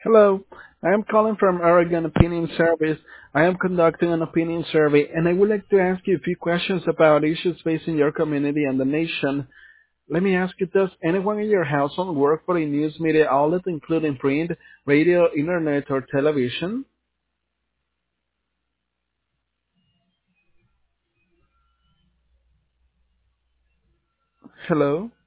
Hello, I am calling from Oregon Opinion Service. I am conducting an opinion survey and I would like to ask you a few questions about issues facing your community and the nation. Let me ask you, does anyone in your household work for a news media outlet including print, radio, internet, or television? Hello?